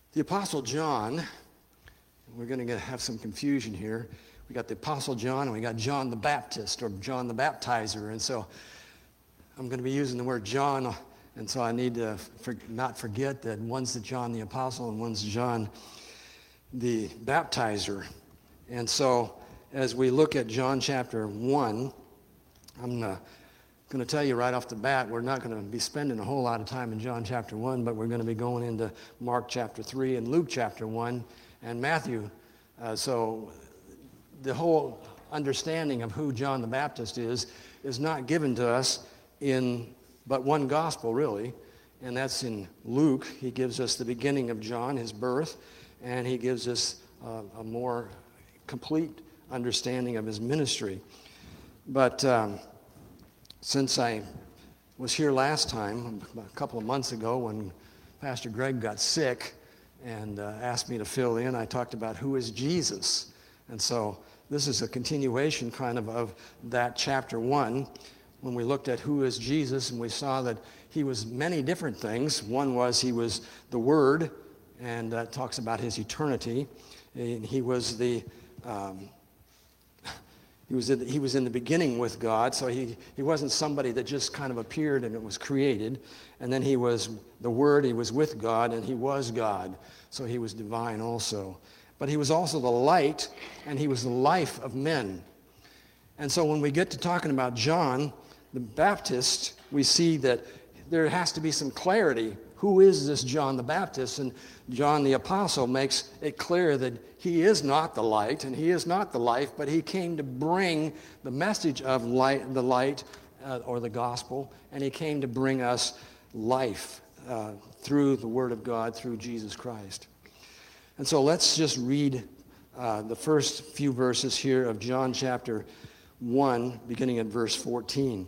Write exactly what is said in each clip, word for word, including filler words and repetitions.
The Apostle John, we're going to have some confusion here. We got the Apostle John and we got John the Baptist or John the Baptizer. And so I'm going to be using the word John, and so I need to for, not forget that one's the John the Apostle and one's John the Baptizer. And so as we look at John chapter one, I'm uh, going to tell you right off the bat, we're not going to be spending a whole lot of time in John chapter one, but we're going to be going into Mark chapter three and Luke chapter one and Matthew. Uh, so the whole understanding of who John the Baptist is is not given to us in but one gospel, really, and that's in Luke. He gives us the beginning of John, his birth, and he gives us uh, a more complete understanding of his ministry. But um, since I was here last time, a couple of months ago, when Pastor Greg got sick and uh, asked me to fill in, I talked about who is Jesus. And so this is a continuation kind of of that chapter one, when we looked at who is Jesus, and we saw that he was many different things. One was he was the Word, and that talks about his eternity. And he was the um, he was in, he was in the beginning with God, so he he wasn't somebody that just kind of appeared and it was created. And then he was the Word. He was with God, and he was God, so he was divine also. But he was also the light, and he was the life of men. And so when we get to talking about John the Baptist, we see that there has to be some clarity. Who is this John the Baptist? And John the Apostle makes it clear that he is not the light, and he is not the life, but he came to bring the message of light, the light, uh, or the gospel, and he came to bring us life uh, through the Word of God, through Jesus Christ. And so let's just read uh, the first few verses here of John chapter one, beginning at verse fourteen.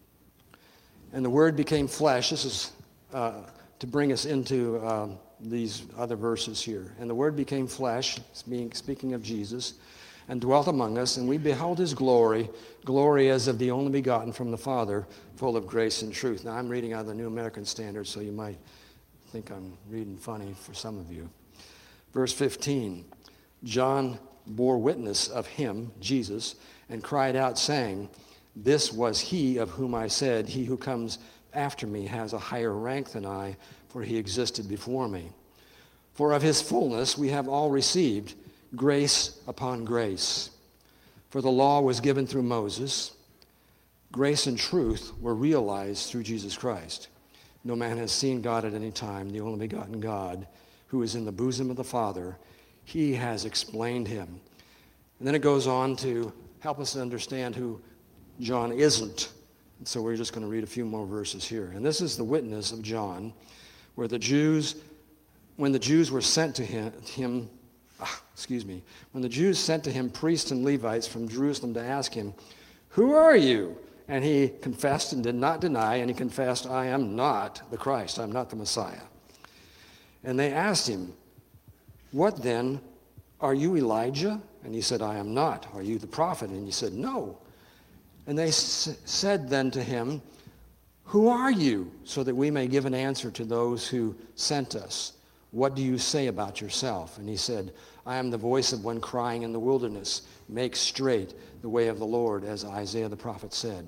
And the Word became flesh. This is uh, to bring us into uh, these other verses here. And the Word became flesh, speaking of Jesus, and dwelt among us, and we beheld his glory, glory as of the only begotten from the Father, full of grace and truth. Now I'm reading out of the New American Standard, so you might think I'm reading funny for some of you. Verse fifteen, John bore witness of him, Jesus, and cried out, saying, "This was he of whom I said, he who comes after me has a higher rank than I, for he existed before me. For of his fullness we have all received grace upon grace. For the law was given through Moses. Grace and truth were realized through Jesus Christ. No man has seen God at any time, the only begotten God, who is in the bosom of the Father. He has explained him." And then it goes on to help us understand who John isn't. And so we're just going to read a few more verses here. And this is the witness of John, where the Jews, when the Jews were sent to him, him ah, excuse me, when the Jews sent to him priests and Levites from Jerusalem to ask him, "Who are you?" And he confessed and did not deny, and he confessed, "I am not the Christ, I'm not the Messiah." And they asked him, "What then? Are you Elijah?" And he said, "I am not." "Are you the prophet?" And he said, "No." And they s- said then to him, "Who are you? So that we may give an answer to those who sent us. What do you say about yourself?" And he said, "I am the voice of one crying in the wilderness, make straight the way of the Lord, as Isaiah the prophet said."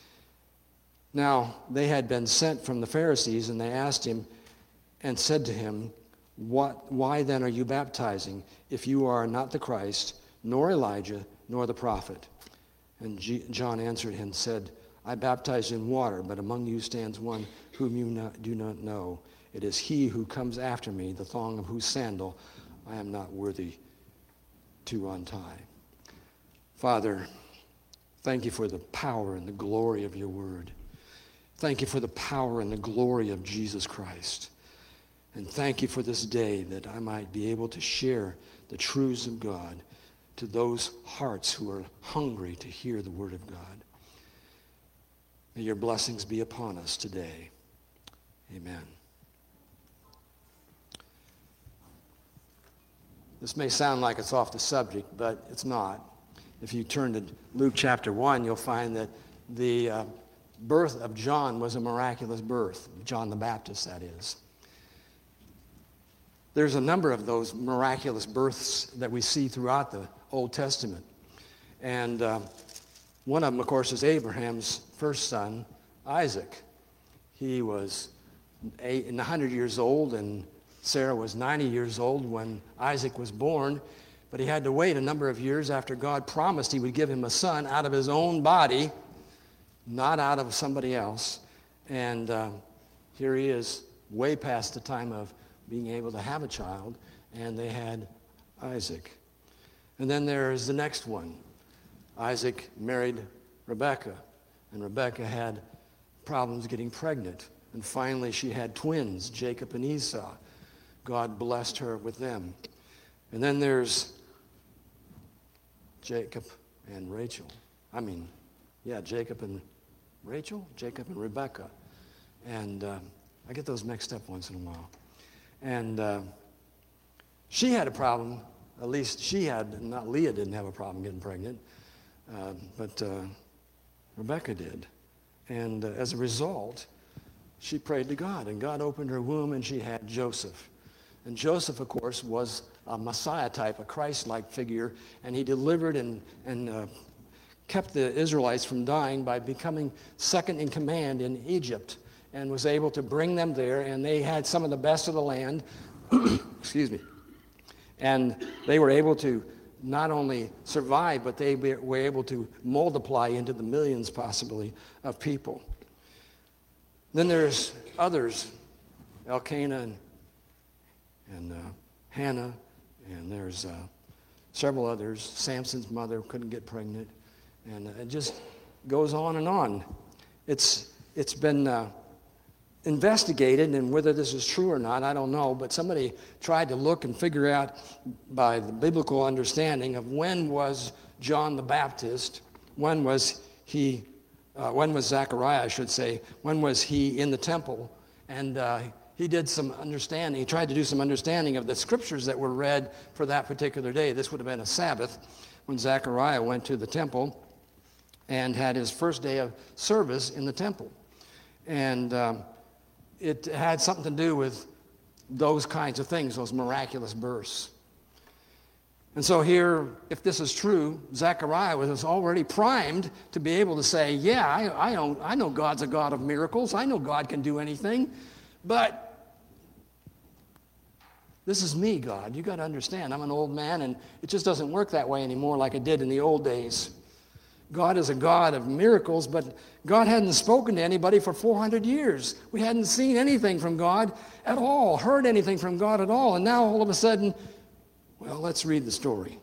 Now they had been sent from the Pharisees, and they asked him and said to him, What, why then are you baptizing, if you are not the Christ, nor Elijah, nor the prophet? And G- John answered him and said, "I baptize in water, but among you stands one whom you not, do not know. It is he who comes after me, the thong of whose sandal I am not worthy to untie." Father, thank you for the power and the glory of your word. Thank you for the power and the glory of Jesus Christ. And thank you for this day that I might be able to share the truths of God to those hearts who are hungry to hear the word of God. May your blessings be upon us today. Amen. This may sound like it's off the subject, but it's not. If you turn to Luke chapter one, you'll find that the uh, birth of John was a miraculous birth, John the Baptist, that is. there's a number of those miraculous births that we see throughout the Old Testament. And uh, one of them, of course, is Abraham's first son, Isaac. He was eight, one hundred years old, and Sarah was ninety years old when Isaac was born. But he had to wait a number of years after God promised he would give him a son out of his own body, not out of somebody else. And uh, here he is, way past the time of being able to have a child, and they had Isaac. And then there's the next one. Isaac married Rebekah, and Rebekah had problems getting pregnant. And finally she had twins, Jacob and Esau. God blessed her with them. And then there's Jacob and Rachel. I mean, yeah, Jacob and Rachel, Jacob and Rebekah. And uh, I get those mixed up once in a while. And uh, she had a problem, at least she had, not Leah didn't have a problem getting pregnant, uh, but uh, Rebekah did. And uh, as a result, she prayed to God, and God opened her womb, and she had Joseph. And Joseph, of course, was a Messiah type, a Christ-like figure, and he delivered and, and uh, kept the Israelites from dying by becoming second in command in Egypt, and was able to bring them there, and they had some of the best of the land. Excuse me. And they were able to not only survive, but they were able to multiply into the millions, possibly, of people. Then there's others, Elkanah and, and uh, Hannah, and there's uh, several others. Samson's mother couldn't get pregnant, and uh, it just goes on and on. It's it's been uh, investigated, and whether this is true or not, I don't know, but somebody tried to look and figure out by the biblical understanding of when was John the Baptist, when was he, uh, when was Zechariah, I should say, when was he in the temple, and uh, he did some understanding, he tried to do some understanding of the scriptures that were read for that particular day. This would have been a Sabbath when Zechariah went to the temple and had his first day of service in the temple. And um, it had something to do with those kinds of things, those miraculous births. And so here, if this is true, Zechariah was already primed to be able to say, yeah, I, I, don't, I know God's a God of miracles. I know God can do anything. But this is me, God. You got to understand, I'm an old man, and it just doesn't work that way anymore like it did in the old days. God is a God of miracles, but God hadn't spoken to anybody for four hundred years. We hadn't seen anything from God at all, heard anything from God at all. And now all of a sudden, well, let's read the story.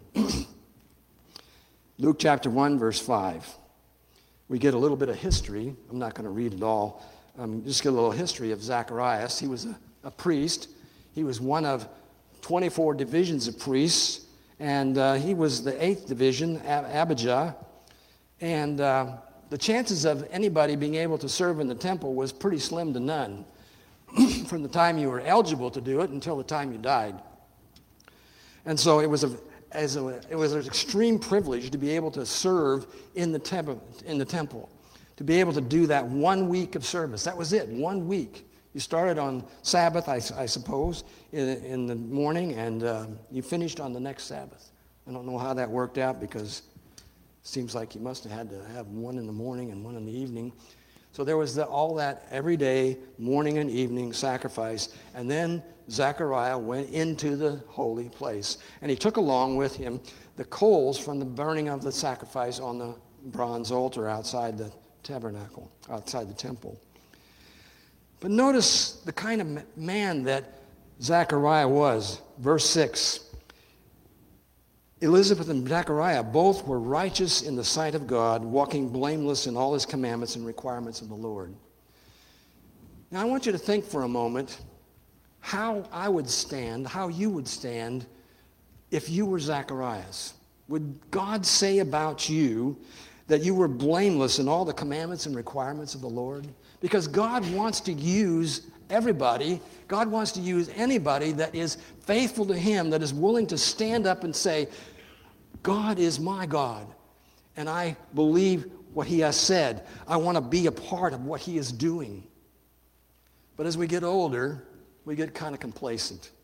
Luke chapter one, verse five. We get a little bit of history. I'm not going to read it all. Um, just get a little history of Zacharias. He was a, a priest. He was one of twenty-four divisions of priests, and uh, he was the eighth division, Ab- Abijah. And uh, the chances of anybody being able to serve in the temple was pretty slim to none from the time you were eligible to do it until the time you died. And so it was a, as a, it was an extreme privilege to be able to serve in the temple, in the temple, to be able to do that one week of service. That was it, one week. You started on Sabbath, I, I suppose, in, in the morning, and uh, you finished on the next Sabbath. I don't know how that worked out because seems like you must have had to have one in the morning and one in the evening. So there was the, all that every day, morning and evening sacrifice. And then Zechariah went into the holy place. And he took along with him the coals from the burning of the sacrifice on the bronze altar outside the tabernacle, outside the temple. But notice the kind of man that Zechariah was. Verse six. Elizabeth and Zechariah both were righteous in the sight of God, walking blameless in all his commandments and requirements of the Lord. Now I want you to think for a moment how I would stand, how you would stand if you were Zacharias. Would God say about you that you were blameless in all the commandments and requirements of the Lord? Because God wants to use everybody. God wants to use anybody that is faithful to him, that is willing to stand up and say, God is my God, and I believe what he has said. I want to be a part of what he is doing. But as we get older, we get kind of complacent,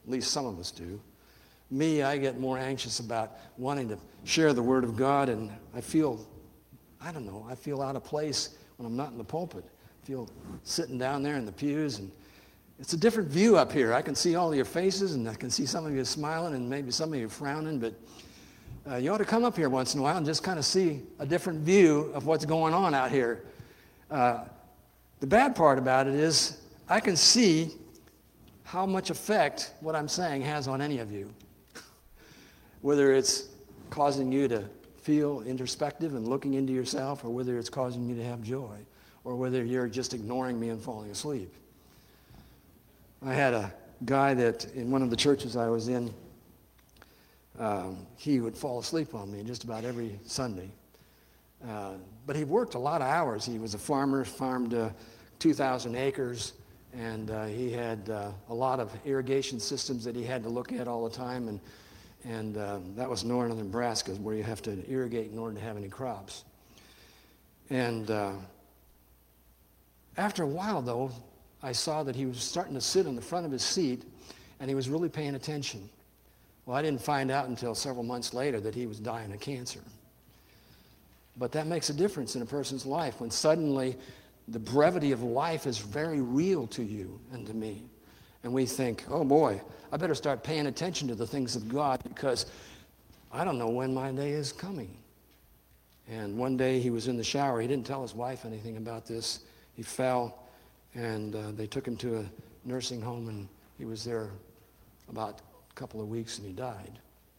least some of us do. Me, I get more anxious about wanting to share the Word of God, and I feel, I don't know, I feel out of place when I'm not in the pulpit. I feel sitting down there in the pews, and it's a different view up here. I can see all of your faces, and I can see some of you smiling, and maybe some of you frowning, but uh, you ought to come up here once in a while and just kind of see a different view of what's going on out here. Uh, the bad part about it is I can see how much effect what I'm saying has on any of you. Whether it's causing you to feel introspective and looking into yourself, or whether it's causing you to have joy, or whether you're just ignoring me and falling asleep. I had a guy that in one of the churches I was in, um, he would fall asleep on me just about every Sunday. Uh, but he worked a lot of hours. He was a farmer, farmed uh, two thousand acres, and uh, he had uh, a lot of irrigation systems that he had to look at all the time, and and uh, that was northern Nebraska, where you have to irrigate in order to have any crops. And uh, after a while, though, I saw that he was starting to sit in the front of his seat, and he was really paying attention. Well, I didn't find out until several months later that he was dying of cancer. But that makes a difference in a person's life when suddenly the brevity of life is very real to you and to me. And we think, oh boy, I better start paying attention to the things of God because I don't know when my day is coming. And one day he was in the shower. He didn't tell his wife anything about this. He fell, and uh, they took him to a nursing home, and he was there about a couple of weeks, and he died.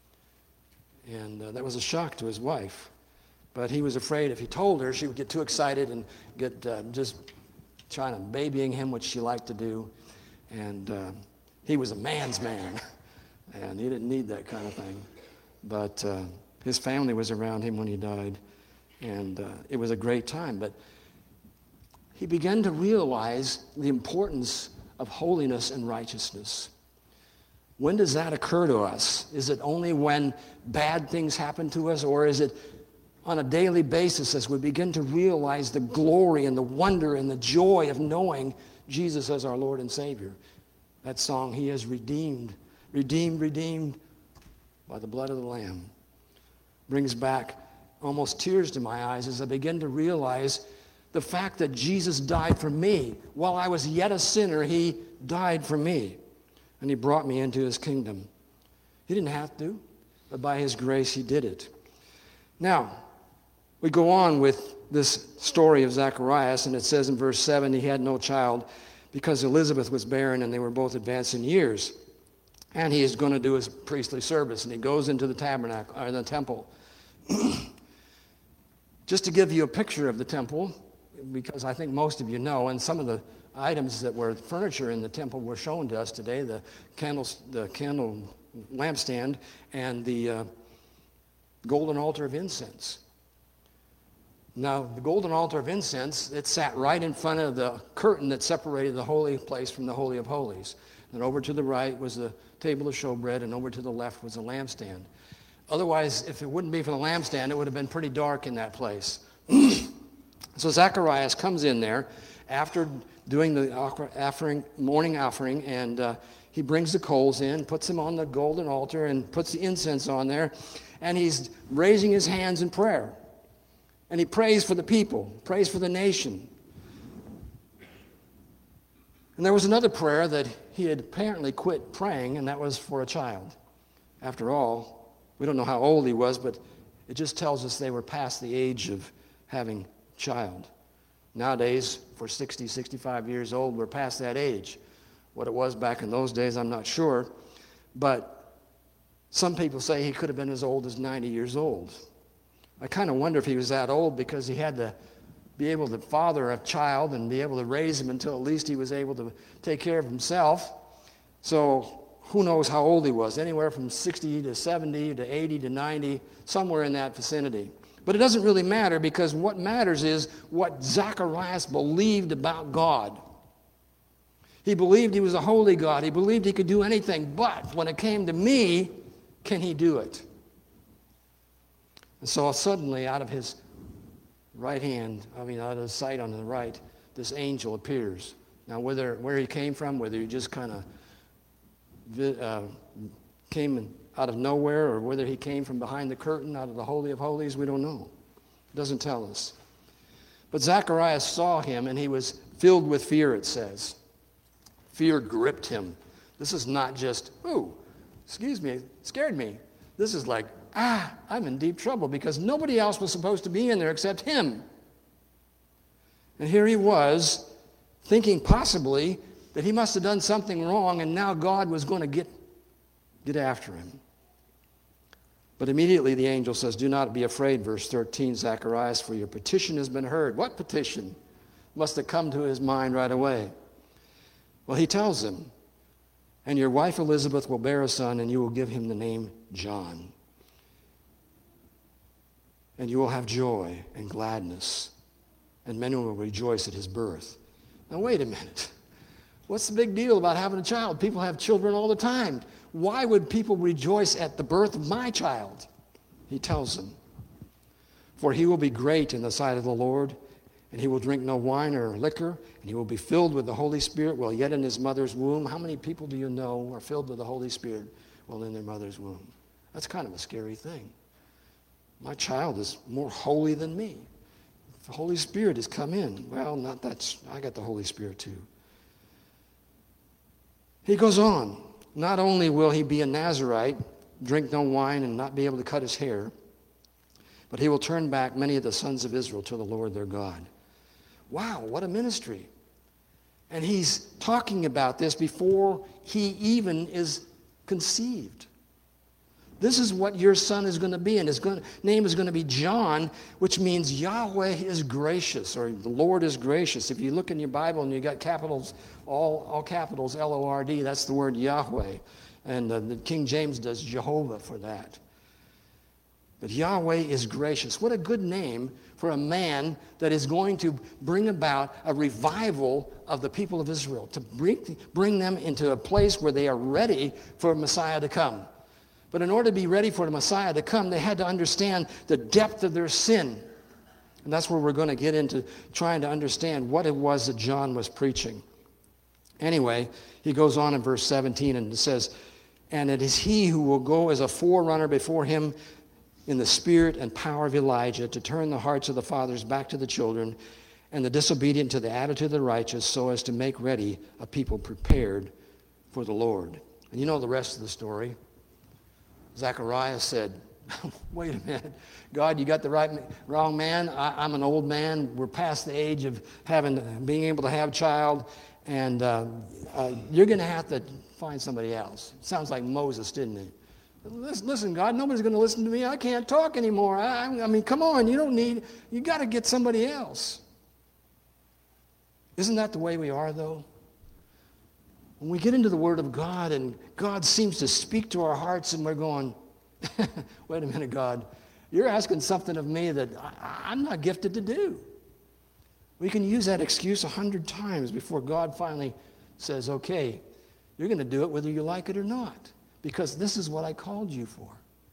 And uh, that was a shock to his wife. But he was afraid if he told her, she would get too excited and get uh, just trying to babying him, which she liked to do. And uh, he was a man's man, and he didn't need that kind of thing. But uh, his family was around him when he died, and uh, it was a great time. But he began to realize the importance of holiness and righteousness. When does that occur to us? Is it only when bad things happen to us, or is it on a daily basis as we begin to realize the glory and the wonder and the joy of knowing Jesus as our Lord and Savior? That song, He has redeemed, redeemed, redeemed by the blood of the Lamb, brings back almost tears to my eyes as I begin to realize the fact that Jesus died for me. While I was yet a sinner, He died for me, and He brought me into His kingdom. He didn't have to, but by His grace He did it. Now, we go on with this story of Zacharias, and it says in verse seven, he had no child because Elizabeth was barren and they were both advanced in years. And he is going to do his priestly service, and he goes into the tabernacle, or the temple. Just to give you a picture of the temple, because I think most of you know, and some of the items that were furniture in the temple were shown to us today, the candles, the candle lampstand, and the uh, golden altar of incense. Now, the golden altar of incense, it sat right in front of the curtain that separated the holy place from the Holy of Holies. And over to the right was the table of showbread, and over to the left was the lampstand. Otherwise, if it wouldn't be for the lampstand, it would have been pretty dark in that place. So Zacharias comes in there after doing the offering, morning offering, and uh, he brings the coals in, puts them on the golden altar, and puts the incense on there, and he's raising his hands in prayer. And he prays for the people, prays for the nation. And there was another prayer that he had apparently quit praying, and that was for a child. After all, we don't know how old he was, but it just tells us they were past the age of having a child. Nowadays, for sixty, sixty-five years old, we're past that age. What it was back in those days, I'm not sure. But some people say he could have been as old as ninety years old. I kind of wonder if he was that old because he had to be able to father a child and be able to raise him until at least he was able to take care of himself. So who knows how old he was, anywhere from sixty to seventy to eighty to ninety, somewhere in that vicinity. But it doesn't really matter, because what matters is what Zacharias believed about God. He believed he was a holy God. He believed he could do anything. But when it came to me, can he do it? And so suddenly, out of his right hand, I mean, out of his sight on the right, this angel appears. Now, whether where he came from, whether he just kind of uh, came out of nowhere or whether he came from behind the curtain out of the Holy of Holies, we don't know. It doesn't tell us. But Zacharias saw him, and he was filled with fear, it says. Fear gripped him. This is not just, ooh, excuse me, it scared me. This is like, ah, I'm in deep trouble because nobody else was supposed to be in there except him. And here he was, thinking possibly that he must have done something wrong, and now God was going to get, get after him. But immediately the angel says, do not be afraid, verse thirteen, Zacharias, for your petition has been heard. What petition? Must have come to his mind right away. Well, he tells him, and your wife Elizabeth will bear a son, and you will give him the name John. And you will have joy and gladness, and many will rejoice at his birth. Now, wait a minute. What's the big deal about having a child? People have children all the time. Why would people rejoice at the birth of my child? He tells them, for he will be great in the sight of the Lord, and he will drink no wine or liquor, and he will be filled with the Holy Spirit while yet in his mother's womb. How many people do you know are filled with the Holy Spirit while in their mother's womb? That's kind of a scary thing. My child is more holy than me. The Holy Spirit has come in. Well, not that's, I got the Holy Spirit too. He goes on. Not only will he be a Nazirite, drink no wine, and not be able to cut his hair, but he will turn back many of the sons of Israel to the Lord their God. Wow, what a ministry. And he's talking about this before he even is conceived. This is what your son is going to be, and his name is going to be John, which means Yahweh is gracious, or the Lord is gracious. If you look in your Bible and you got capitals, all, all capitals, L O R D, that's the word Yahweh. And uh, the King James does Jehovah for that. But Yahweh is gracious. What a good name for a man that is going to bring about a revival of the people of Israel, to bring, bring them into a place where they are ready for Messiah to come. But in order to be ready for the Messiah to come, they had to understand the depth of their sin. And that's where we're going to get into trying to understand what it was that John was preaching. Anyway, he goes on in verse seventeen and it says, and it is he who will go as a forerunner before him in the spirit and power of Elijah to turn the hearts of the fathers back to the children and the disobedient to the attitude of the righteous, so as to make ready a people prepared for the Lord. And you know the rest of the story. Zacharias said, wait a minute, God, you got the right, wrong man. I, I'm an old man. We're past the age of having, being able to have a child, and uh, uh, you're going to have to find somebody else. It sounds like Moses, didn't it? Listen, listen, God, nobody's going to listen to me. I can't talk anymore. I, I mean, come on, you don't need, you got to get somebody else. Isn't that the way we are, though? When we get into the Word of God and God seems to speak to our hearts and we're going, wait a minute, God, you're asking something of me that I, I'm not gifted to do. We can use that excuse a hundred times before God finally says, okay, you're going to do it whether you like it or not, because this is what I called you for.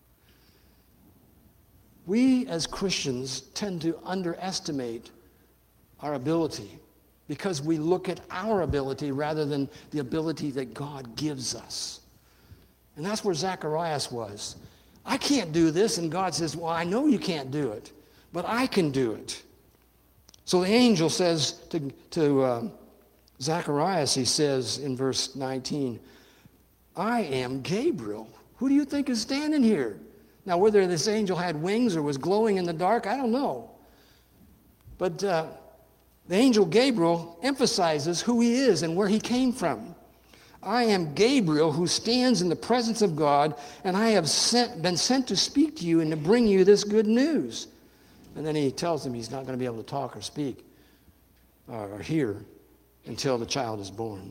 We as Christians tend to underestimate our ability, because we look at our ability rather than the ability that God gives us. And that's where Zacharias was. I can't do this, and God says, well, I know you can't do it, but I can do it. So the angel says to, to uh, Zacharias, he says in verse nineteen, I am Gabriel. Who do you think is standing here? Now, whether this angel had wings or was glowing in the dark, I don't know. But uh, the angel Gabriel emphasizes who he is and where he came from. I am Gabriel, who stands in the presence of God, and I have sent, been sent to speak to you and to bring you this good news. And then he tells him he's not going to be able to talk or speak or, or hear until the child is born.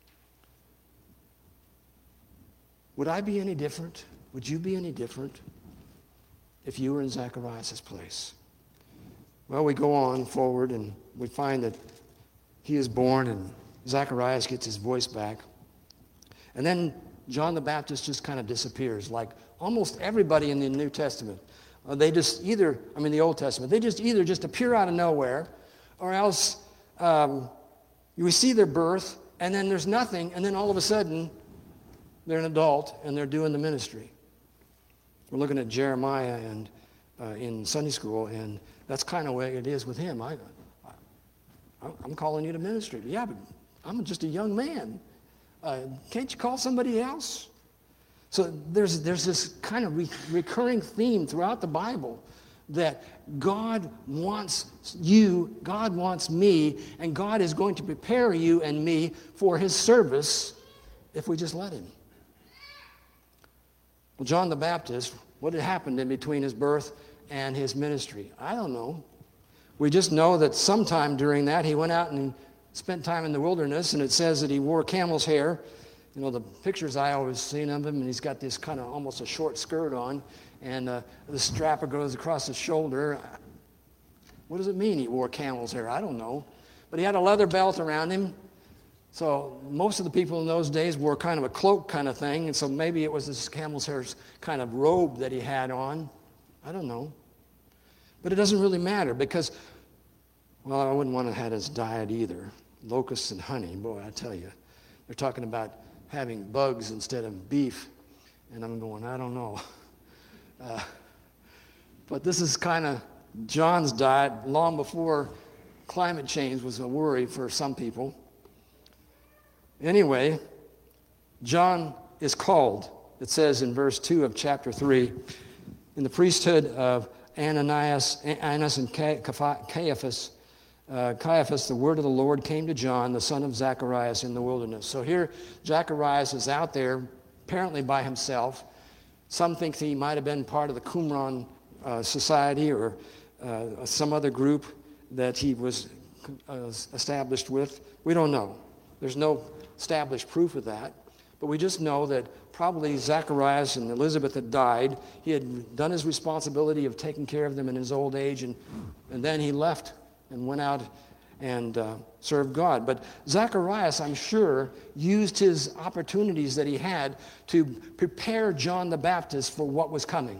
Would I be any different? Would you be any different if you were in Zacharias' place? Well, we go on forward and we find that he is born and Zacharias gets his voice back. And then John the Baptist just kind of disappears, like almost everybody in the New Testament. Uh, they just either, I mean the Old Testament, they just either just appear out of nowhere, or else um, we see their birth and then there's nothing, and then all of a sudden They're an adult, and they're doing the ministry. We're looking at Jeremiah and uh, in Sunday school, and that's kind of the way it is with him. I, I, I'm calling you to ministry. Yeah, but I'm just a young man. Uh, can't you call somebody else? So there's, there's this kind of re- recurring theme throughout the Bible that God wants you, God wants me, and God is going to prepare you and me for his service if we just let him. Well, John the Baptist, what had happened in between his birth and his ministry? I don't know. We just know that sometime during that he went out and spent time in the wilderness, and it says that he wore camel's hair. You know, the pictures I always seen of him, and he's got this kind of almost a short skirt on, and uh, the strap goes across his shoulder. What does it mean he wore camel's hair? I don't know. But he had a leather belt around him. So most of the people in those days wore kind of a cloak kind of thing, and so maybe it was this camel's hair kind of robe that he had on. I don't know. But it doesn't really matter because, well, I wouldn't want to have his diet either. Locusts and honey, boy, I tell you. They're talking about having bugs instead of beef, and I'm going, I don't know. Uh, but this is kind of John's diet long before climate change was a worry for some people. Anyway, John is called, it says in verse two of chapter three, in the priesthood of Ananias, Annas and Caiaphas, uh, Caiaphas, the word of the Lord came to John, the son of Zacharias, in the wilderness. So here, Zacharias is out there, apparently by himself. Some think he might have been part of the Qumran uh, society or uh, some other group that he was uh, established with. We don't know. There's no established proof of that. But we just know that probably Zacharias and Elizabeth had died. He had done his responsibility of taking care of them in his old age, and, and then he left and went out and uh, served God. But Zacharias, I'm sure, used his opportunities that he had to prepare John the Baptist for what was coming.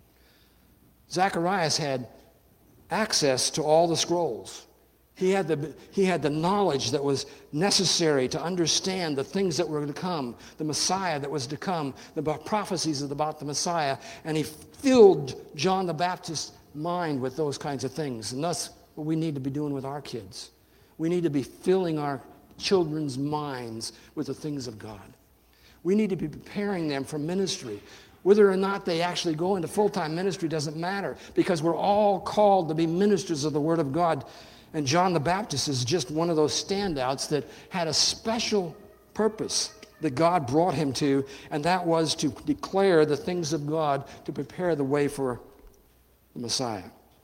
Zacharias had access to all the scrolls. He had the, he had the knowledge that was necessary to understand the things that were to come, the Messiah that was to come, the prophecies about the Messiah, and he filled John the Baptist's mind with those kinds of things. And that's what we need to be doing with our kids. We need to be filling our children's minds with the things of God. We need to be preparing them for ministry. Whether or not they actually go into full-time ministry doesn't matter, because we're all called to be ministers of the Word of God. And John the Baptist is just one of those standouts that had a special purpose that God brought him to, and that was to declare the things of God, to prepare the way for the Messiah.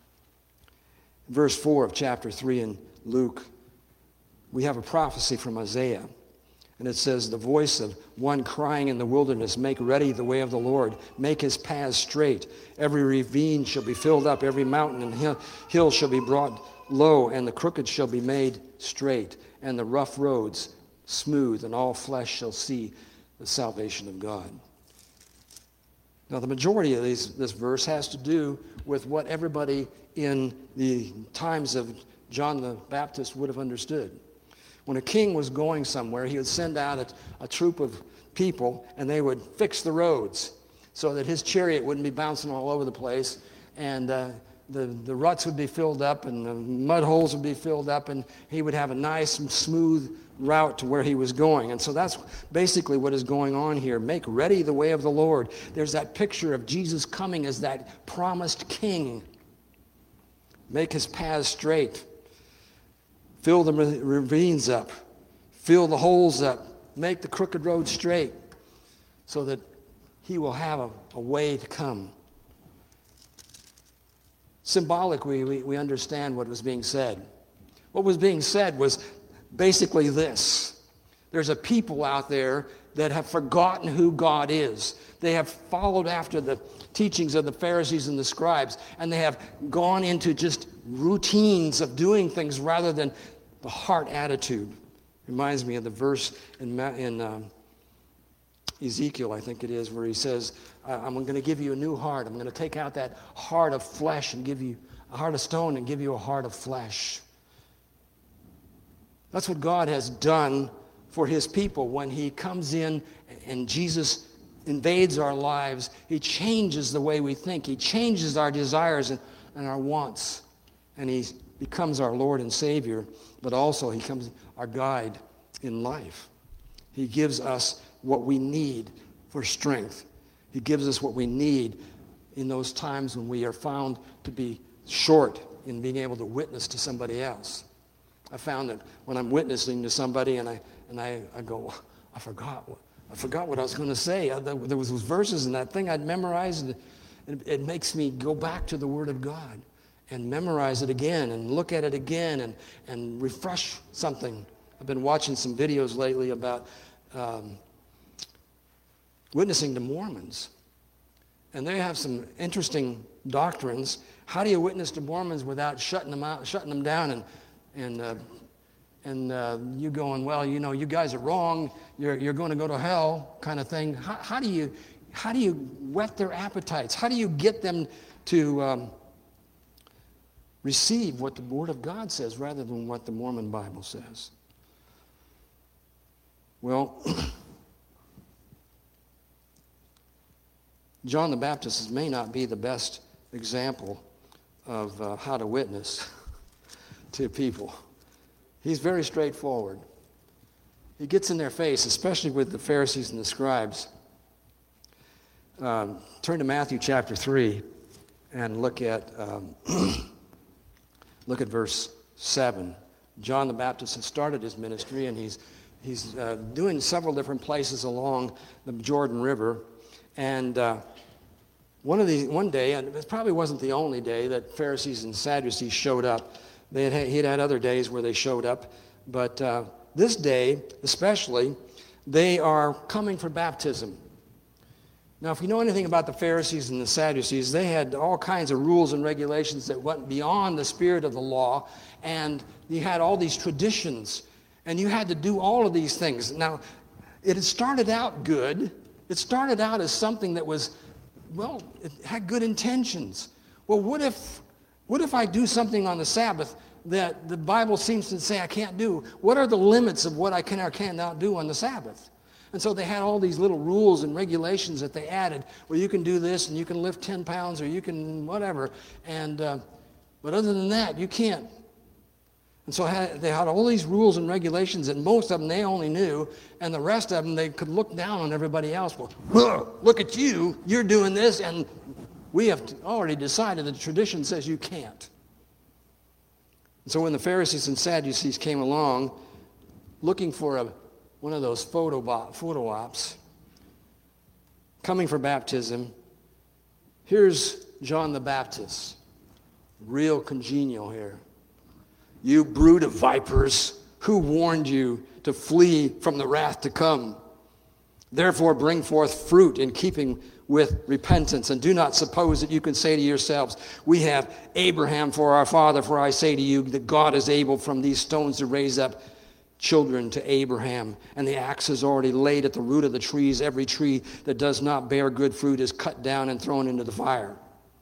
Verse four of chapter three in Luke, we have a prophecy from Isaiah. And it says, the voice of one crying in the wilderness, make ready the way of the Lord, make his paths straight. Every ravine shall be filled up, every mountain and hill, hill shall be brought low, and the crooked shall be made straight, and the rough roads smooth, and all flesh shall see the salvation of God. Now, the majority of these, this verse has to do with what everybody in the times of John the Baptist would have understood. When a king was going somewhere, he would send out a, a troop of people, and they would fix the roads so that his chariot wouldn't be bouncing all over the place, and uh, the, the ruts would be filled up, and the mud holes would be filled up, and he would have a nice and smooth route to where he was going. And so that's basically what is going on here. Make ready the way of the Lord. There's that picture of Jesus coming as that promised king. Make his paths straight. Fill the ravines up. Fill the holes up. Make the crooked road straight so that he will have a, a way to come. Symbolically, we, we understand what was being said. What was being said was basically this. There's a people out there that have forgotten who God is. They have followed after the teachings of the Pharisees and the scribes, and they have gone into just routines of doing things rather than the heart attitude. Reminds me of the verse in, in um, Ezekiel, I think it is, where he says, I'm going to give you a new heart. I'm going to take out that heart of flesh and give you a heart of stone and give you a heart of flesh. That's what God has done for his people when he comes in and Jesus invades our lives. He changes the way we think. He changes our desires and, and our wants. And he becomes our Lord and Savior, but also he becomes our guide in life. He gives us what we need for strength. He gives us what we need in those times when we are found to be short in being able to witness to somebody else. I found that when I'm witnessing to somebody and I and I, I go, I forgot what I forgot what I was going to say. I, there was those verses in that thing I'd memorized. And it, it makes me go back to the Word of God and memorize it again and look at it again and, and refresh something. I've been watching some videos lately about um, witnessing to Mormons. And they have some interesting doctrines. How do you witness to Mormons without shutting them out, shutting them down, and and uh, and uh, you going, well, you know, you guys are wrong. You're you're going to go to hell, kind of thing. How, how do you how do you whet their appetites? How do you get them to um, receive what the Word of God says rather than what the Mormon Bible says? Well, John the Baptist may not be the best example of uh, how to witness to people. He's very straightforward. He gets in their face, especially with the Pharisees and the scribes. Um, turn to Matthew chapter three and look at um, look at verse seven. John the Baptist has started his ministry, and he's he's uh, doing several different places along the Jordan River. And uh, one of the one day, and it probably wasn't the only day that Pharisees and Sadducees showed up. They had he'd had other days where they showed up, but uh, this day especially, they are coming for baptism. Now, if you know anything about the Pharisees and the Sadducees, they had all kinds of rules and regulations that went beyond the spirit of the law, and you had all these traditions, and you had to do all of these things. Now, it had started out good. It started out as something that was, well, it had good intentions. Well, what if, what if I do something on the Sabbath that the Bible seems to say I can't do? What are the limits of what I can or cannot do on the Sabbath? And so they had all these little rules and regulations that they added. Well, you can do this, and you can lift ten pounds, or you can whatever. And uh, but other than that, you can't. And so they had all these rules and regulations, and most of them they only knew, and the rest of them they could look down on everybody else. Well, look at you, you're doing this, and we have already decided that the tradition says you can't. And so when the Pharisees and Sadducees came along looking for a, one of those photo, photo ops, coming for baptism, here's John the Baptist, real congenial here. You brood of vipers, who warned you to flee from the wrath to come? Therefore bring forth fruit in keeping with repentance, and do not suppose that you can say to yourselves, we have Abraham for our father, for I say to you that God is able from these stones to raise up children to Abraham. And the axe is already laid at the root of the trees. Every tree that does not bear good fruit is cut down and thrown into the fire.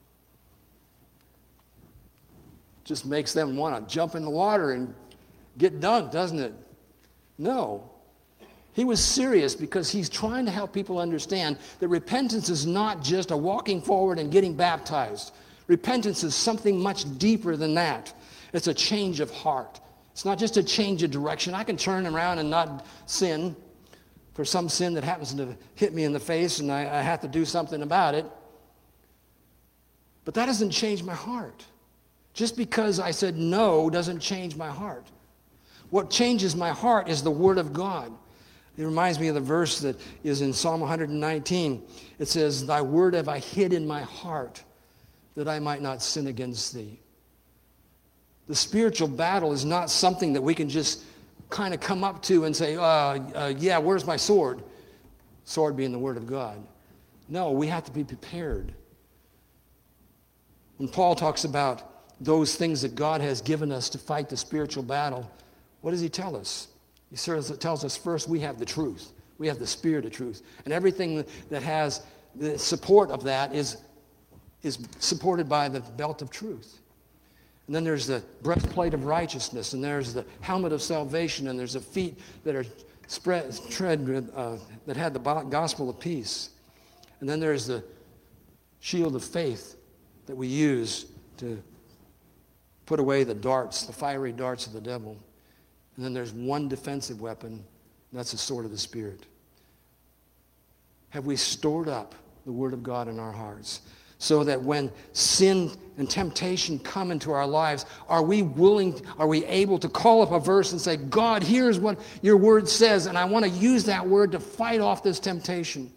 Just makes them want to jump in the water and get dunked, doesn't it? No. He was serious because he's trying to help people understand that repentance is not just a walking forward and getting baptized. Repentance is something much deeper than that. It's a change of heart. It's not just a change of direction. I can turn around and not sin for some sin that happens to hit me in the face, and I, I have to do something about it. But that doesn't change my heart. Just because I said no doesn't change my heart. What changes my heart is the Word of God. It reminds me of the verse that is in Psalm one nineteen. It says, thy word have I hid in my heart, that I might not sin against thee. The spiritual battle is not something that we can just kind of come up to and say, uh, uh, yeah, where's my sword? Sword being the Word of God. No, we have to be prepared. When Paul talks about those things that God has given us to fight the spiritual battle, what does he tell us? He tells us first we have the truth. We have the spirit of truth. And everything that has the support of that is, is supported by the belt of truth. And then there's the breastplate of righteousness, and there's the helmet of salvation, and there's the feet that are spread, tread with, uh, that had the gospel of peace. And then there's the shield of faith that we use to put away the darts, the fiery darts of the devil. And then there's one defensive weapon, and that's the sword of the Spirit. Have we stored up the Word of God in our hearts so that when sin and temptation come into our lives, are we willing, are we able to call up a verse and say, God, here's what your Word says, and I want to use that Word to fight off this temptation?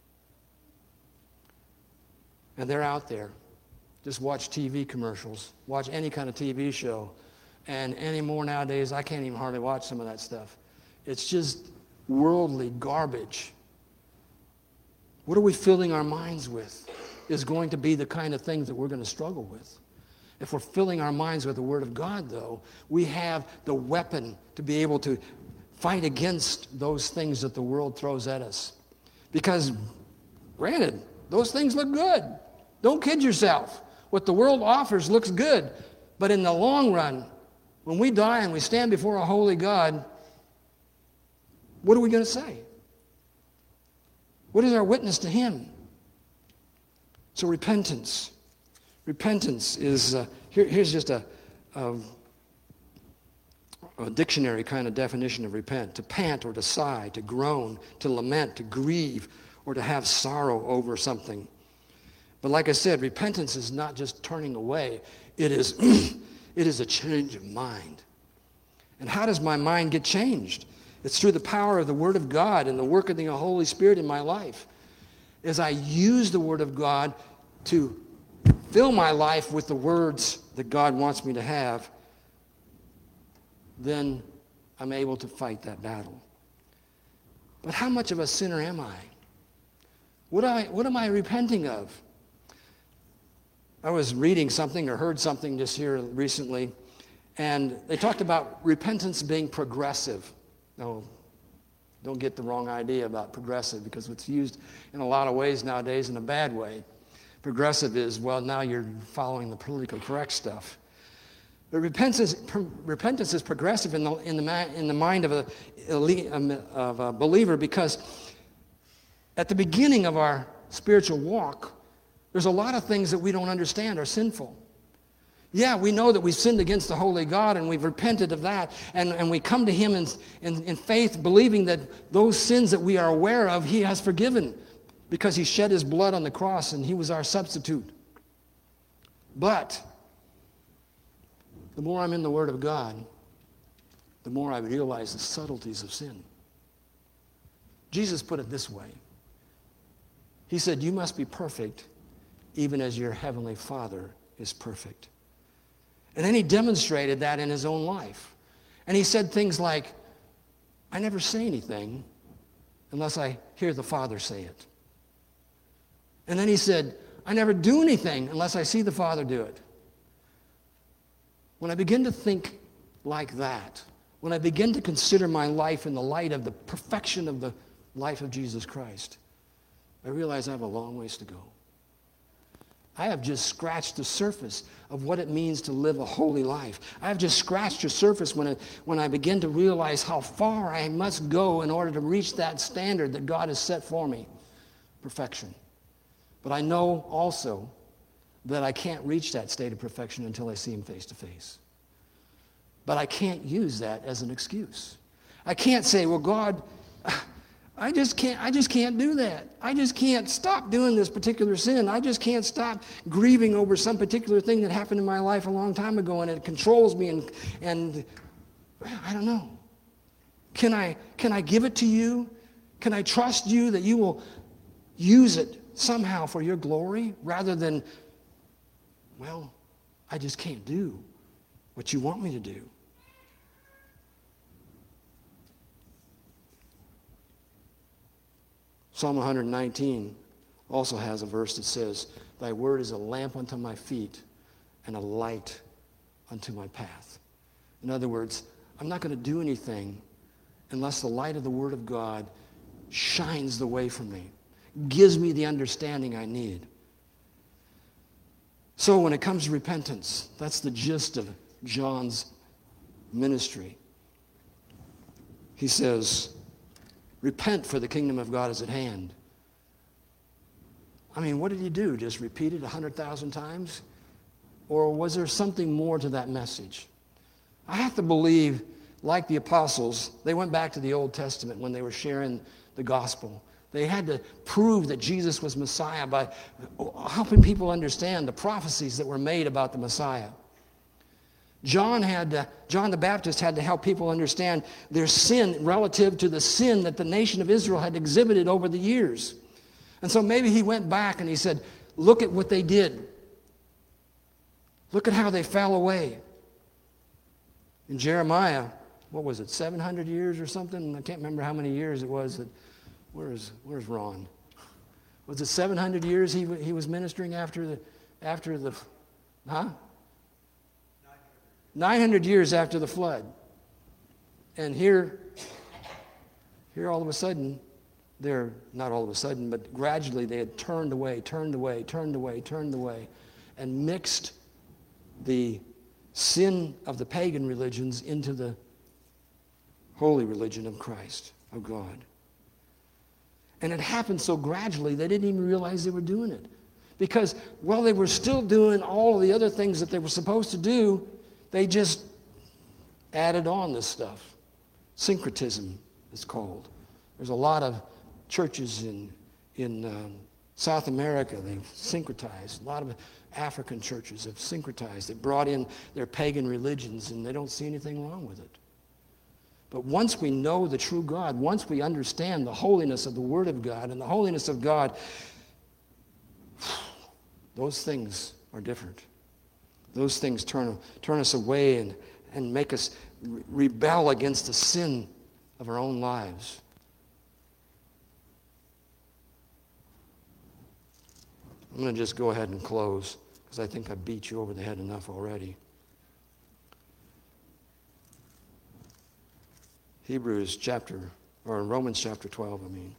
And they're out there. Just watch T V commercials. Watch any kind of T V show. And anymore nowadays, I can't even hardly watch some of that stuff. It's just worldly garbage. What are we filling our minds with is going to be the kind of things that we're going to struggle with. If we're filling our minds with the Word of God, though, we have the weapon to be able to fight against those things that the world throws at us. Because, granted, those things look good. Don't kid yourself. What the world offers looks good. But in the long run, when we die and we stand before a holy God, what are we going to say? What is our witness to Him? So repentance. Repentance is, uh, here, here's just a, a, a dictionary kind of definition of repent. To pant or to sigh, to groan, to lament, to grieve, or to have sorrow over something. But like I said, repentance is not just turning away. It is, it is a change of mind. And how does my mind get changed? It's through the power of the Word of God and the work of the Holy Spirit in my life. As I use the Word of God to fill my life with the words that God wants me to have, then I'm able to fight that battle. But how much of a sinner am I? What, I, what am I repenting of? I was reading something or heard something just here recently, and they talked about repentance being progressive. Now, don't get the wrong idea about progressive, because it's used in a lot of ways nowadays in a bad way. Progressive is, well, now you're following the politically correct stuff. But repentance, repentance is progressive in the, in the, in the mind of a, of a believer, because at the beginning of our spiritual walk, there's a lot of things that we don't understand are sinful. Yeah, we know that we've sinned against the holy God and we've repented of that, and, and we come to Him in, in, in faith, believing that those sins that we are aware of, He has forgiven because He shed His blood on the cross and He was our substitute. But the more I'm in the Word of God, the more I realize the subtleties of sin. Jesus put it this way. He said, you must be perfect even as your heavenly Father is perfect. And then He demonstrated that in His own life. And He said things like, I never say anything unless I hear the Father say it. And then He said, I never do anything unless I see the Father do it. When I begin to think like that, when I begin to consider my life in the light of the perfection of the life of Jesus Christ, I realize I have a long ways to go. I have just scratched the surface of what it means to live a holy life. I have just scratched the surface when, it, when I begin to realize how far I must go in order to reach that standard that God has set for me, perfection. But I know also that I can't reach that state of perfection until I see Him face to face. But I can't use that as an excuse. I can't say, well, God, I just can't, I just can't do that. I just can't stop doing this particular sin. I just can't stop grieving over some particular thing that happened in my life a long time ago, and it controls me, and, and I don't know. Can I, can I give it to you? Can I trust you that you will use it somehow for your glory, rather than, well, I just can't do what you want me to do? Psalm one nineteen also has a verse that says, thy word is a lamp unto my feet and a light unto my path. In other words, I'm not going to do anything unless the light of the Word of God shines the way for me, gives me the understanding I need. So when it comes to repentance, that's the gist of John's ministry. He says, Repent, for the kingdom of God is at hand. I mean, what did he do? Just repeat it a hundred thousand times? Or was there something more to that message? I have to believe, like the apostles, they went back to the Old Testament when they were sharing the gospel. They had to prove that Jesus was Messiah by helping people understand the prophecies that were made about the Messiah. John had to, John the Baptist had to help people understand their sin relative to the sin that the nation of Israel had exhibited over the years. And so maybe he went back and he said, look at what they did. Look at how they fell away. In Jeremiah, what was it, seven hundred years or something? I can't remember how many years it was. That, where's, where's Ron? Was it seven hundred years he, he was ministering after the, after the, huh? nine hundred years after the flood. And here, here all of a sudden, they're, not all of a sudden, but gradually they had turned away, turned away, turned away, turned away, and mixed the sin of the pagan religions into the holy religion of Christ, of God. And it happened so gradually they didn't even realize they were doing it. Because while they were still doing all of the other things that they were supposed to do, they just added on this stuff. Syncretism is called. There's a lot of churches in, in um, South America, they've syncretized. A lot of African churches have syncretized. They brought in their pagan religions, and they don't see anything wrong with it. But once we know the true God, once we understand the holiness of the Word of God and the holiness of God, those things are different. Those things turn, turn us away and, and make us re- rebel against the sin of our own lives. I'm going to just go ahead and close because I think I beat you over the head enough already. Hebrews chapter, or Romans chapter twelve, I mean.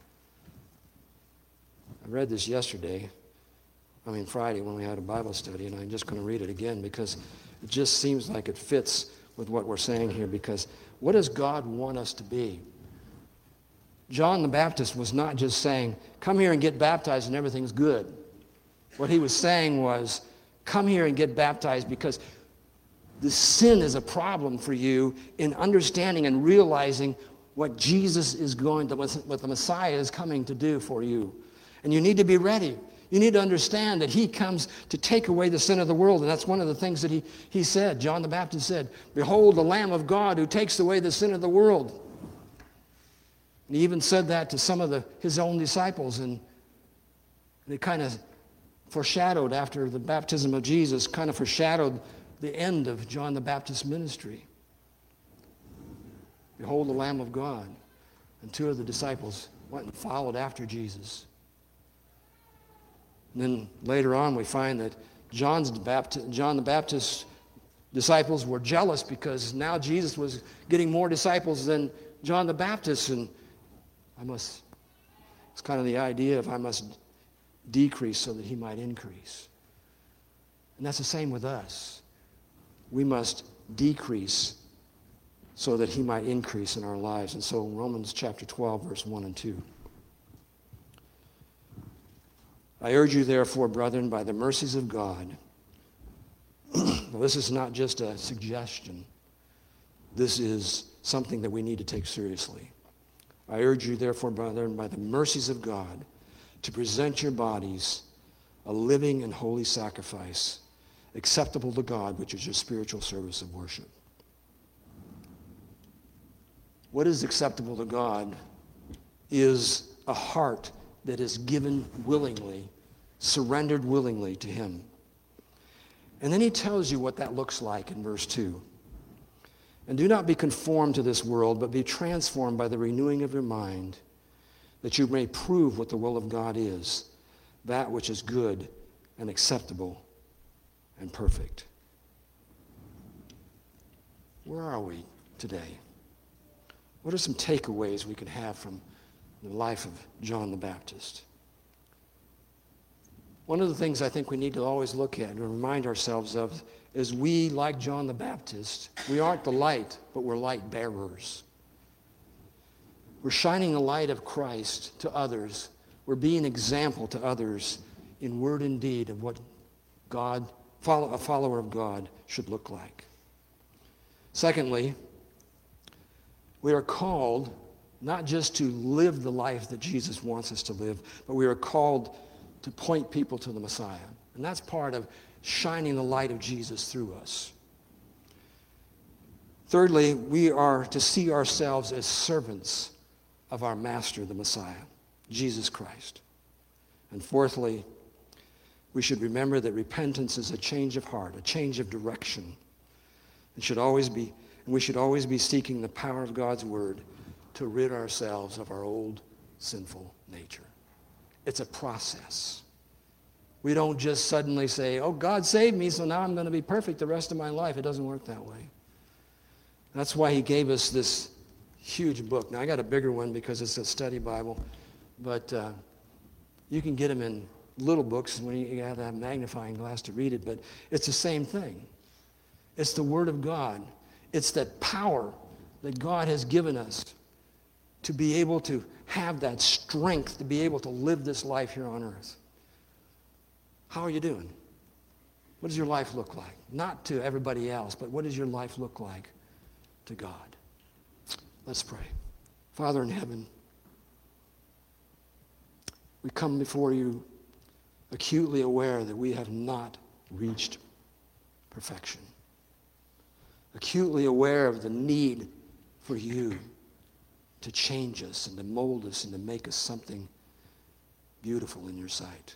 I read this yesterday, I mean Friday when we had a Bible study, and I'm just going to read it again because it just seems like it fits with what we're saying here, because what does God want us to be? John the Baptist was not just saying, come here and get baptized and everything's good. What he was saying was, come here and get baptized because the sin is a problem for you in understanding and realizing what Jesus is going to, what the Messiah is coming to do for you. And you need to be ready. You need to understand that he comes to take away the sin of the world. And that's one of the things that he, he said, John the Baptist said, behold the Lamb of God who takes away the sin of the world. And he even said that to some of the, his own disciples. And they kind of foreshadowed, after the baptism of Jesus, kind of foreshadowed the end of John the Baptist's ministry. Behold the Lamb of God. And two of the disciples went and followed after Jesus. And then later on we find that John's Baptist, John the Baptist's disciples were jealous because now Jesus was getting more disciples than John the Baptist. And I must, it's kind of the idea of I must decrease so that he might increase. And that's the same with us. We must decrease so that he might increase in our lives. And so Romans chapter twelve, verse one and two. I urge you therefore, brethren, by the mercies of God. Well, this is not just a suggestion. This is something that we need to take seriously. I urge you therefore, brethren, by the mercies of God, to present your bodies a living and holy sacrifice, acceptable to God, which is your spiritual service of worship. What is acceptable to God is a heart that is given willingly, surrendered willingly to him. And then he tells you what that looks like in verse two. And do not be conformed to this world, but be transformed by the renewing of your mind, that you may prove what the will of God is, that which is good and acceptable and perfect. Where are we today? What are some takeaways we can have from the life of John the Baptist? One of the things I think we need to always look at and remind ourselves of is we, like John the Baptist, we aren't the light, but we're light bearers. We're shining the light of Christ to others. We're being an example to others in word and deed of what God, follow, a follower of God should look like. Secondly, we are called not just to live the life that Jesus wants us to live, but we are called to point people to the Messiah. And that's part of shining the light of Jesus through us. Thirdly, we are to see ourselves as servants of our Master, the Messiah, Jesus Christ. And fourthly, we should remember that repentance is a change of heart, a change of direction. It should always be, and we should always be seeking the power of God's word to rid ourselves of our old sinful nature. It's a process. We don't just suddenly say, oh, God saved me, so now I'm going to be perfect the rest of my life. It doesn't work that way. That's why he gave us this huge book. Now, I got a bigger one because it's a study Bible, but uh, you can get them in little books when you have that magnifying glass to read it, but it's the same thing. It's the Word of God. It's that power that God has given us to be able to have that strength to be able to live this life here on earth. How are you doing? What does your life look like? Not to everybody else, but what does your life look like to God? Let's pray. Father in heaven, we come before you acutely aware that we have not reached perfection. Acutely aware of the need for you to change us and to mold us and to make us something beautiful in your sight.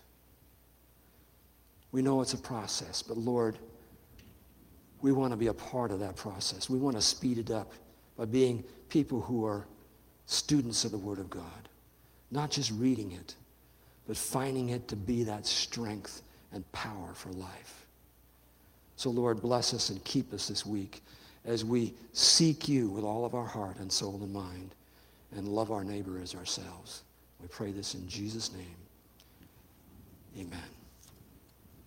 We know it's a process, but Lord, we want to be a part of that process. We want to speed it up by being people who are students of the Word of God. Not just reading it, but finding it to be that strength and power for life. So Lord, bless us and keep us this week as we seek you with all of our heart and soul and mind and love our neighbor as ourselves. We pray this in Jesus' name. Amen.